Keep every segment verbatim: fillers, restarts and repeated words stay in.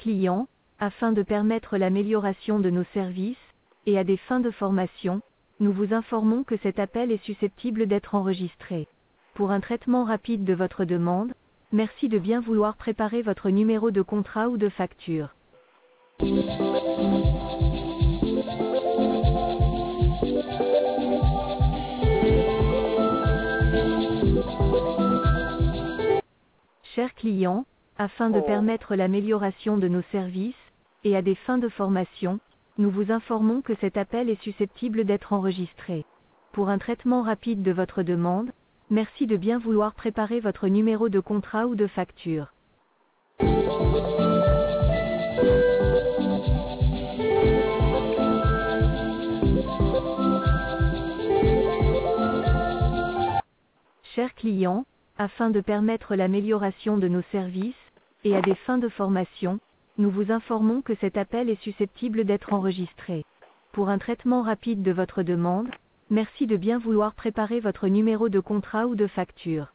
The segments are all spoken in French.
clients, afin de permettre l'amélioration de nos services, et à des fins de formation, nous vous informons que cet appel est susceptible d'être enregistré. Pour un traitement rapide de votre demande, merci de bien vouloir préparer votre numéro de contrat ou de facture. Chers clients, afin de permettre l'amélioration de nos services, et à des fins de formation, nous vous informons que cet appel est susceptible d'être enregistré. Pour un traitement rapide de votre demande, merci de bien vouloir préparer votre numéro de contrat ou de facture. Chers clients, afin de permettre l'amélioration de nos services, et à des fins de formation, nous vous informons que cet appel est susceptible d'être enregistré. Pour un traitement rapide de votre demande, merci de bien vouloir préparer votre numéro de contrat ou de facture.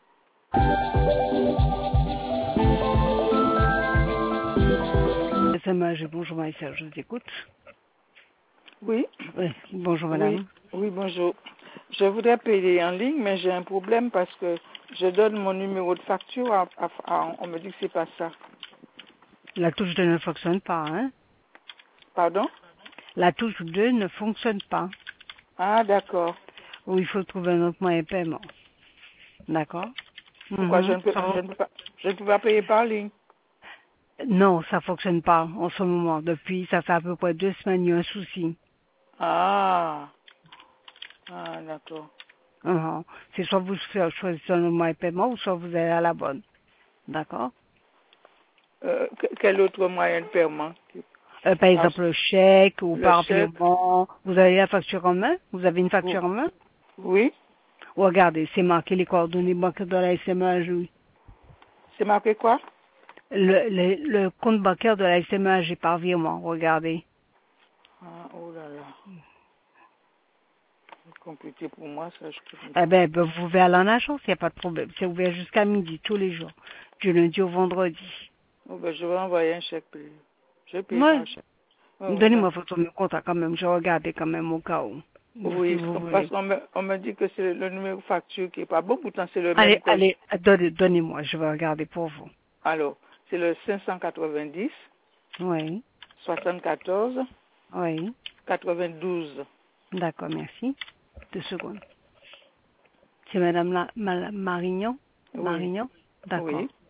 S M H, bonjour Maïssa, je vous écoute. Oui. Oui, bonjour madame. Oui, oui, bonjour. Je voudrais payer en ligne, mais j'ai un problème parce que je donne mon numéro de facture, à, à, à- on me dit que c'est pas ça. La touche deux ne fonctionne pas, hein? Pardon? La touche deux ne fonctionne pas. Ah, d'accord. Ou il faut trouver un autre moyen de paiement. D'accord? Pourquoi Mhm. je, ne peux, Ça va? je, ne peux pas, je ne peux pas payer par ligne? Non, ça fonctionne pas en ce moment. Depuis, ça fait à peu près deux semaines, il y a un souci. Ah, ah, d'accord. Mhm. C'est soit vous choisissez un autre moyen de paiement ou soit vous allez à la bonne. D'accord? Euh, que- quel autre moyen de paiement? Euh, par Ah, exemple, le chèque ou le par chèque? virement. Vous avez la facture en main? Vous avez une facture en main? Oui. Regardez, c'est marqué les coordonnées bancaires de la S M A G. C'est marqué quoi? Le, le, le compte bancaire de la S M A G par virement, regardez. Ah, oh là là. C'est compliqué pour moi, ça. Je peux... Eh ben, ben, vous pouvez aller en agence, il n'y a pas de problème. C'est ouvert jusqu'à midi, tous les jours. Du lundi au vendredi. Oh, ben, je vais envoyer un chèque. puis Je paye Ouais. par chèque. Oh, oui, Donnez-moi d'accord. votre numéro de contact quand même, je regardais quand même au cas où. Si Oui, vous parce voulez. qu'on me, on me dit que c'est le numéro de facture qui est pas bon, pourtant c'est le Allez, même code. allez, donnez- donnez-moi, je vais regarder pour vous. Alors, c'est le cinq cent quatre-vingt-dix, Oui, soixante-quatorze, oui. quatre-vingt-douze. D'accord, merci. Deux secondes. C'est Madame la, Ma- Marignan? Oui, Marignan? D'accord. oui.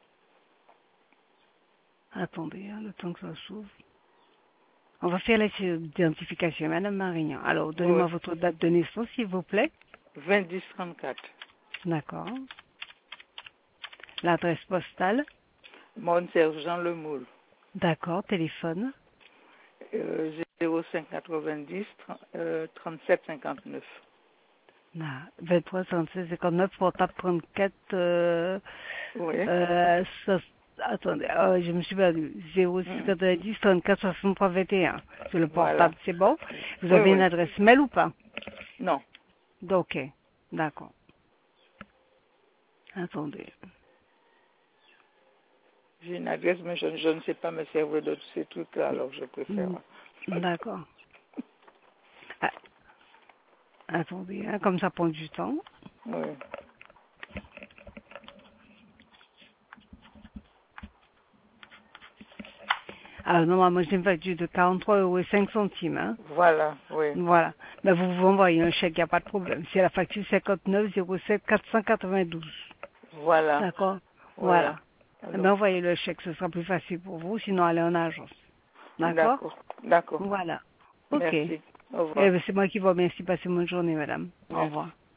Attendez, hein, le temps que ça s'ouvre. On va faire l'identification, Madame Marignan. Alors, Oui. donnez-moi votre date de naissance, s'il vous plaît. vingt dix trente-quatre. D'accord. L'adresse postale. Mont-Sergent Le Moule. D'accord. Téléphone. Euh, zéro cinq quatre-vingt-dix, trente-sept cinquante-neuf. Ah, vingt-trois trente-six cinquante-neuf, portable trente-quatre. Euh, Oui. euh, so- attendez, oh, je me suis perdu. zéro six Mm. quatre-vingt-dix trente-quatre soixante-trois vingt et un. Sur le Voilà. portable, c'est bon? Vous Oui, avez une oui. adresse mail ou pas? Non. Ok. D'accord. Attendez. J'ai une adresse, mais je, je ne sais pas me servir de tous ces trucs-là, alors je préfère. Mm, D'accord. Ah, attendez, hein, comme ça prend du temps. Oui. Alors, normalement, j'ai une facture de quarante-trois euros et cinq centimes. Hein. Voilà, oui. Voilà. Mais vous vous envoyez un chèque, il n'y a pas de problème. C'est la facture cinquante-neuf zéro sept quatre cent quatre-vingt-douze. Voilà. D'accord. Voilà. Voilà. Eh Alors, bien, envoyez le chèque, ce sera plus facile pour vous, sinon allez en agence. D'accord. d'accord. D'accord. Voilà. Ok. Eh Merci. Au revoir. bien, c'est moi qui vous remercie. Passez une bonne journée, madame. Au Merci. revoir.